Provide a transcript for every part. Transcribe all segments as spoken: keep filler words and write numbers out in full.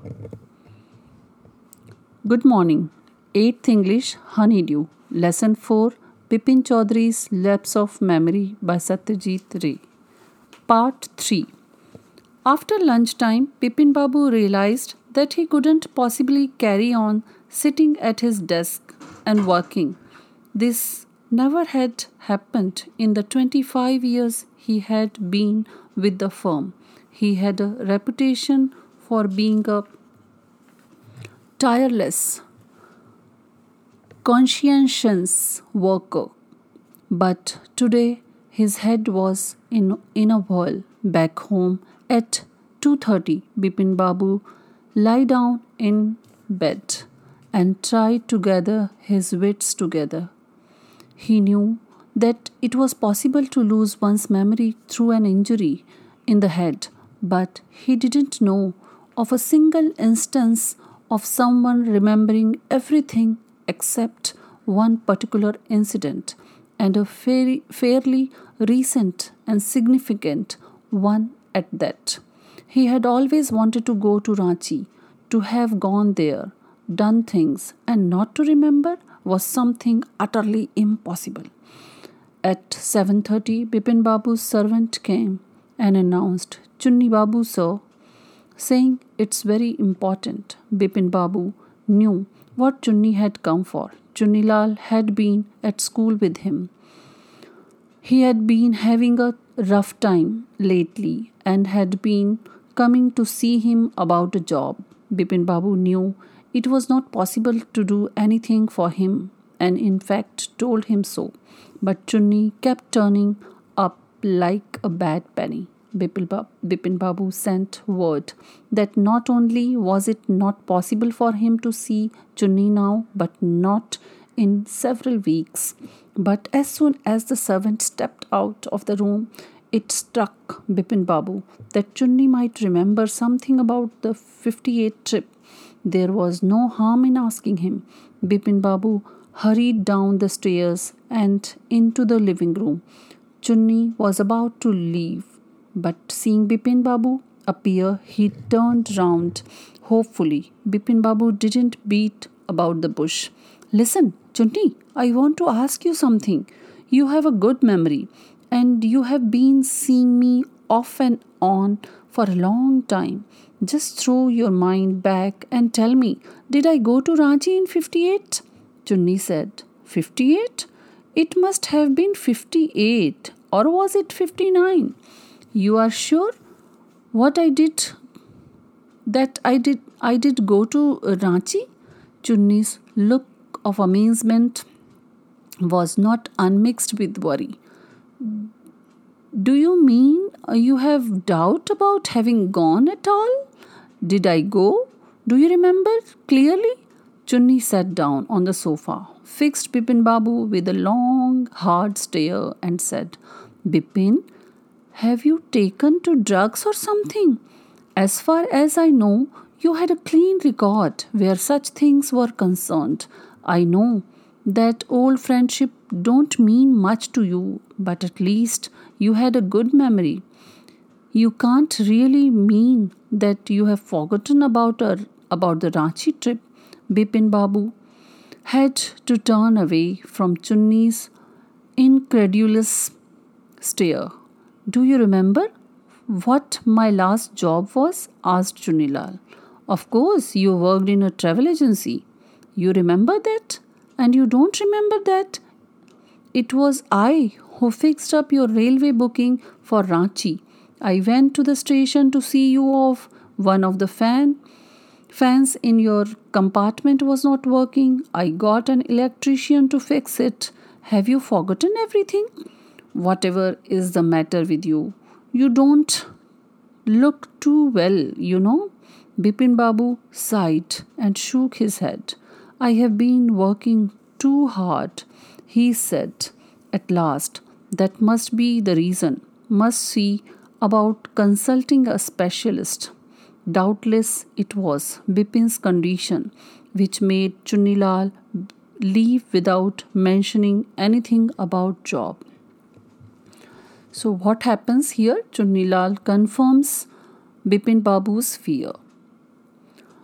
Good morning. eighth English Honeydew. Lesson four Bipin Chaudhary's Lapse of Memory by Satyajit Ray. Part three. After lunchtime, Bipin Babu realized that he couldn't possibly carry on sitting at his desk and working. This never had happened in the twenty-five years he had been with the firm. He had a reputation for being a tireless, conscientious worker. But today his head was in, in a whirl. Back home at two thirty, Bipin Babu lay down in bed and tried to gather his wits together. He knew that it was possible to lose one's memory through an injury in the head, but he didn't know of a single instance of someone remembering everything except one particular incident, and a very, fairly recent and significant one at that. He had always wanted to go to Ranchi. To have gone there, done things, and not to remember was something utterly impossible. At seven thirty, Bipin Babu's servant came and announced, "Chunni Babu, sir," saying it's very important. Bipin Babu knew what Chunni had come for. Chunni Lal had been at school with him. He had been having a rough time lately and had been coming to see him about a job. Bipin Babu knew it was not possible to do anything for him and in fact told him so. But Chunni kept turning up like a bad penny. Bipin Babu sent word that not only was it not possible for him to see Chunni now, but not in several weeks. But as soon as the servant stepped out of the room, it struck Bipin Babu that Chunni might remember something about the fifty-eight trip. There was no harm in asking him. Bipin Babu hurried down the stairs and into the living room. Chunni was about to leave, but seeing Bipin Babu appear, he turned round hopefully. Bipin Babu didn't beat about the bush. "Listen, Chunni, I want to ask you something. You have a good memory, and you have been seeing me off and on for a long time. Just throw your mind back and tell me, did I go to Ranchi in fifty-eight? Chunni said, fifty-eight? It must have been fifty-eight, or was it fifty-nine? You are sure? What I did that I did I did go to Ranchi? Chunni's look of amazement was not unmixed with worry. Do you mean you have doubt about having gone at all? Did I go? Do you remember clearly? Chunni sat down on the sofa, fixed Bipin Babu with a long, hard stare and said, Bipin, have you taken to drugs or something? As far as I know, you had a clean record where such things were concerned. I know that old friendship don't mean much to you, but at least you had a good memory. You can't really mean that you have forgotten about her, about the Ranchi trip. Bipin Babu had to turn away from Chunni's incredulous stare. Do you remember what my last job was? Asked Chunni Lal. Of course, you worked in a travel agency. You remember that? And you don't remember that? It was I who fixed up your railway booking for Ranchi. I went to the station to see you off. One of the fan fans in your compartment was not working. I got an electrician to fix it. Have you forgotten everything? Whatever is the matter with you? You don't look too well, you know. Bipin Babu sighed and shook his head. I have been working too hard, he said at last. That must be the reason. Must see about consulting a specialist. Doubtless it was Bipin's condition which made Chunni Lal leave without mentioning anything about job. So what happens here? Chunni Lal confirms Bipin Babu's fear.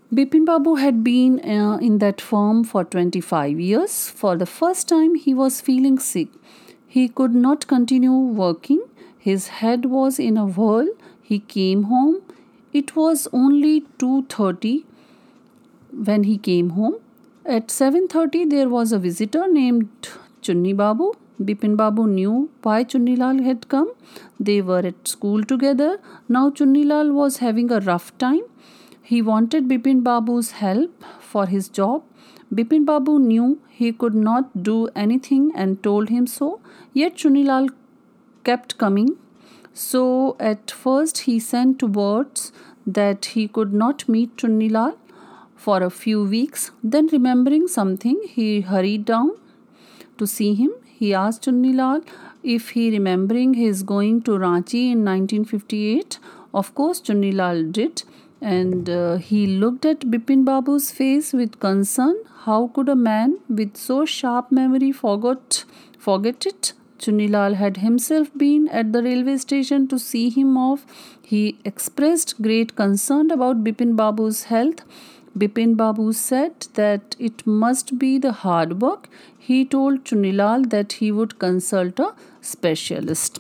Bipin Babu had been uh, in that firm for twenty-five years. For the first time, he was feeling sick. He could not continue working. His head was in a whirl. He came home. It was only two thirty when he came home. At seven thirty, there was a visitor named Chunni Babu. Bipin Babu knew why Chunni Lal had come. They were at school together. Now Chunni Lal was having a rough time. He wanted Bipin Babu's help for his job. Bipin Babu knew he could not do anything and told him so. Yet Chunni Lal kept coming. So at first he sent words that he could not meet Chunni Lal for a few weeks. Then remembering something, he hurried down to see him. He asked Chunni Lal if he remembering his going to Ranchi in nineteen fifty-eight. Of course Chunni Lal did. And uh, he looked at Bipin Babu's face with concern. How could a man with so sharp memory forgot forget it? Chunni Lal had himself been at the railway station to see him off. He expressed great concern about Bipin Babu's health. Bipin Babu said that it must be the hard work. He told Chunni Lal that he would consult a specialist.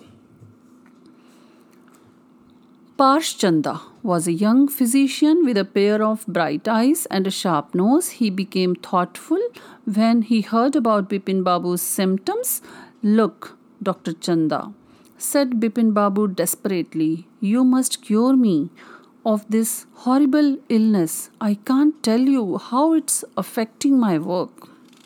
Parsh Chanda was a young physician with a pair of bright eyes and a sharp nose. He became thoughtful when he heard about Bipin Babu's symptoms. Look, Doctor Chanda, said Bipin Babu desperately, you must cure me of this horrible illness. I can't tell you how it's affecting my work.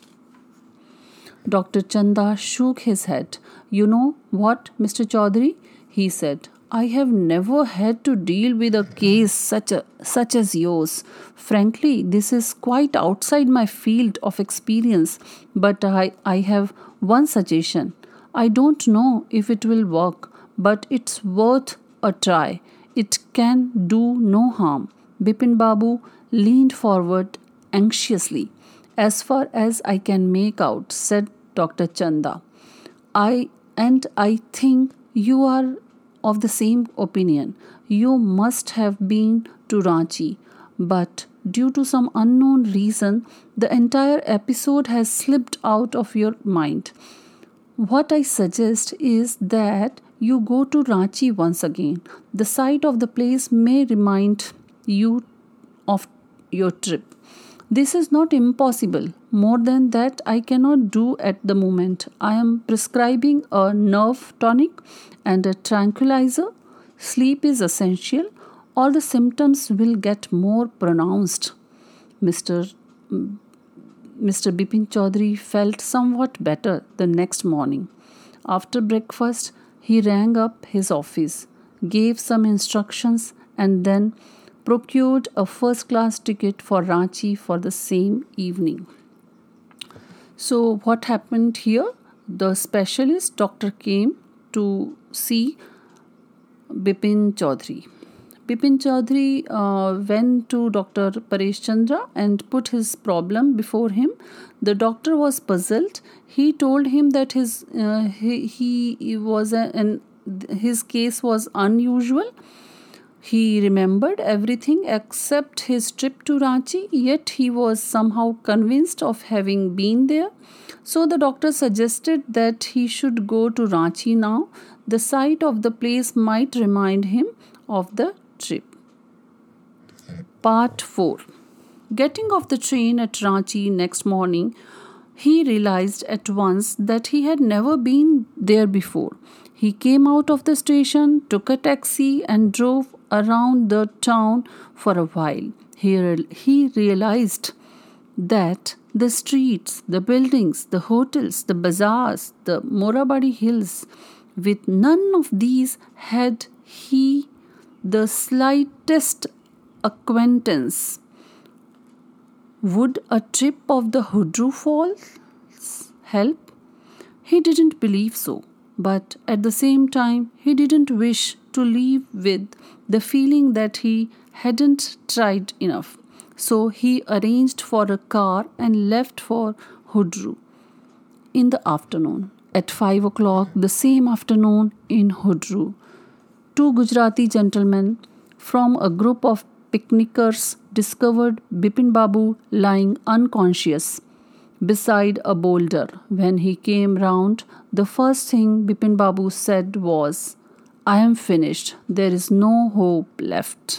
Doctor Chanda shook his head. You know what, Mister Chaudhary, he said, I have never had to deal with a case such, a, such as yours. Frankly, this is quite outside my field of experience, but I, I have one suggestion. I don't know if it will work, but it's worth a try. It can do no harm. Bipin Babu leaned forward anxiously. As far as I can make out, said Doctor Chanda, I and I think you are of the same opinion. You must have been to Ranchi, but due to some unknown reason, the entire episode has slipped out of your mind. What I suggest is that you go to Ranchi once again. The sight of the place may remind you of your trip. This is not impossible. More than that, I cannot do at the moment. I am prescribing a nerve tonic and a tranquilizer. Sleep is essential. All the symptoms will get more pronounced. Mister Mister Bipin Chaudhary felt somewhat better the next morning. After breakfast, he rang up his office, gave some instructions, and then procured a first-class ticket for Ranchi for the same evening. So what happened here? The specialist doctor came to see Bipin Chaudhary. Bipin Chaudhary uh, went to Doctor Paresh Chandra and put his problem before him. The doctor was puzzled. He told him that his uh, he, he was a, an his case was unusual. He remembered everything except his trip to Ranchi, yet he was somehow convinced of having been there. So the doctor suggested that he should go to Ranchi now. The sight of the place might remind him of the trip. Part four. Getting off the train at Ranchi next morning, he realized at once that he had never been there before. He came out of the station, took a taxi, and drove around the town for a while. He, re- he realized that the streets, the buildings, the hotels, the bazaars, the Morabadi hills, with none of these had he the slightest acquaintance. Would a trip of the Hudru Falls help? He didn't believe so, but at the same time, he didn't wish to leave with the feeling that he hadn't tried enough. So he arranged for a car and left for Hudru in the afternoon. At five o'clock the same afternoon in Hudru, two Gujarati gentlemen from a group of picnickers discovered Bipin Babu lying unconscious beside a boulder. When he came round, the first thing Bipin Babu said was, "I am finished. There is no hope left."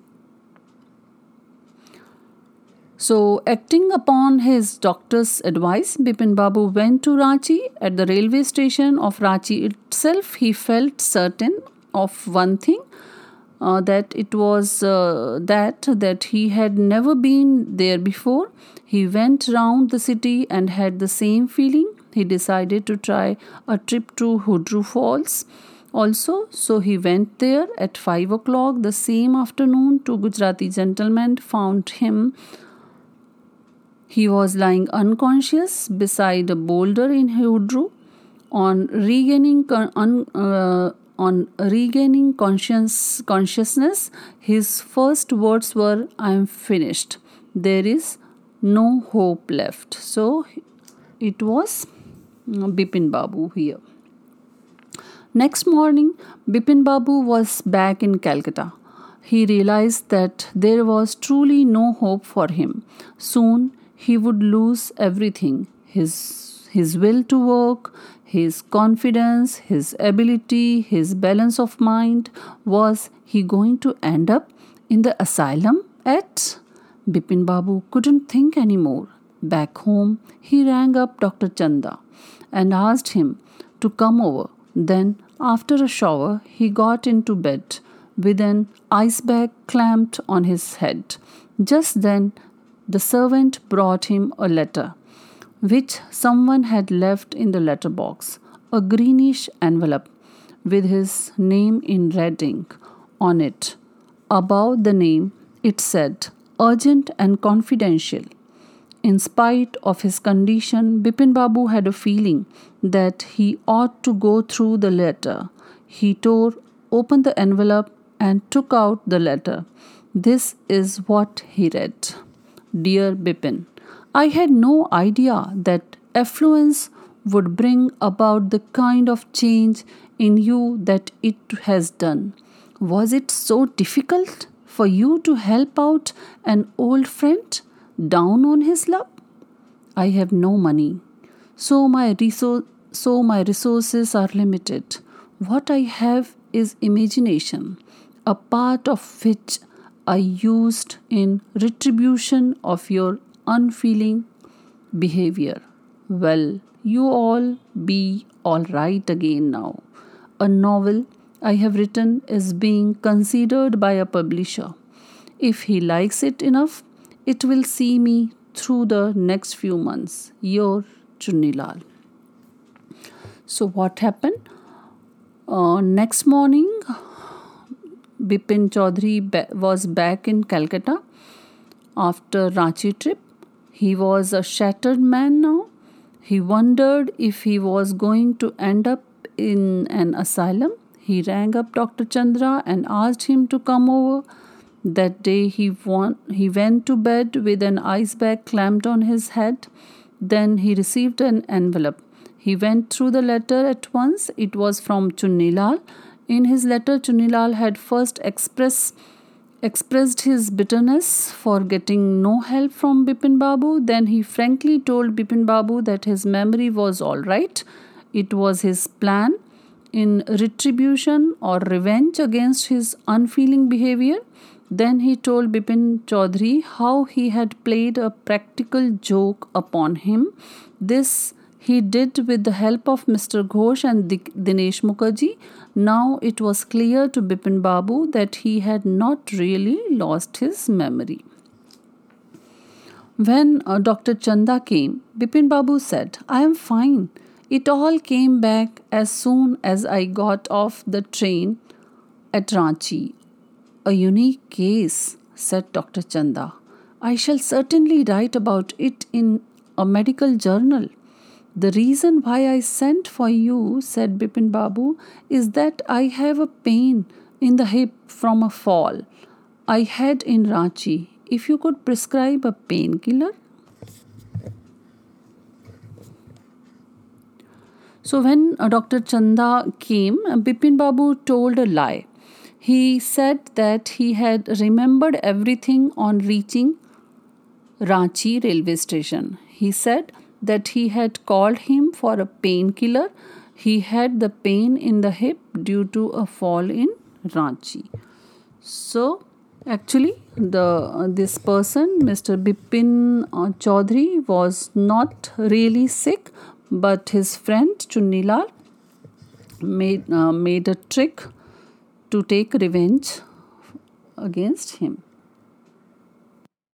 So, acting upon his doctor's advice, Bipin Babu went to Ranchi. At the railway station of Ranchi itself, he felt certain of one thing, uh, that it was uh, that that he had never been there before. He went round the city and had the same feeling. He decided to try a trip to Hudru Falls also. So he went there at five o'clock the same afternoon. Two Gujarati gentlemen found him. He was lying unconscious beside a boulder in Hudru. On regaining con- un- uh, on regaining conscious consciousness, his first words were, "I am finished. There is no hope left." So it was Bipin Babu here. Next morning, Bipin Babu was back in Calcutta. He realized that there was truly no hope for him. Soon he would lose everything: his, his will to work, his confidence, his ability, his balance of mind. Was he going to end up in the asylum at? Bipin Babu couldn't think anymore. Back home, he rang up Doctor Chanda and asked him to come over. Then, after a shower, he got into bed with an ice bag clamped on his head. Just then, the servant brought him a letter, which someone had left in the letter box, a greenish envelope with his name in red ink on it. Above the name, it said, "Urgent and confidential." In spite of his condition, Bipin Babu had a feeling that he ought to go through the letter. He tore open the envelope and took out the letter. This is what he read. "Dear Bipin, I had no idea that affluence would bring about the kind of change in you that it has done. Was it so difficult for you to help out an old friend down on his luck? I have no money, so my resou- so my resources are limited. What I have is imagination, a part of which I used in retribution of your unfeeling behavior. Well, you all be all right again now. A novel I have written is being considered by a publisher. If he likes it enough, it will see me through the next few months. Your Chunilal." So what happened? Uh, next morning, Bipin Chaudhary ba- was back in Calcutta after Ranchi trip. He was a shattered man now. He wondered if he was going to end up in an asylum. He rang up Doctor Chandra and asked him to come over. That day he, won- he went to bed with an ice bag clamped on his head. Then he received an envelope. He went through the letter at once. It was from Chunilal. In his letter, Chunilal had first express, expressed his bitterness for getting no help from Bipin Babu. Then he frankly told Bipin Babu that his memory was all right. It was his plan in retribution or revenge against his unfeeling behavior. Then he told Bipin Chaudhary how he had played a practical joke upon him. This he did with the help of Mister Ghosh and Dinesh Mukherjee. Now it was clear to Bipin Babu that he had not really lost his memory. When uh, Doctor Chanda came, Bipin Babu said, "I am fine. It all came back as soon as I got off the train at Ranchi." "A unique case," said Doctor Chanda. "I shall certainly write about it in a medical journal." "The reason why I sent for you," said Bipin Babu, "is that I have a pain in the hip from a fall I had in Ranchi. If you could prescribe a painkiller." So when uh, Doctor Chanda came, Bipin Babu told a lie. He said that he had remembered everything on reaching Ranchi railway station. He said that he had called him for a painkiller. He had the pain in the hip due to a fall in Ranchi. So, actually, the this person, Mister Bipin uh, Chaudhary, was not really sick, but his friend Chunnilal made uh, made a trick to take revenge against him.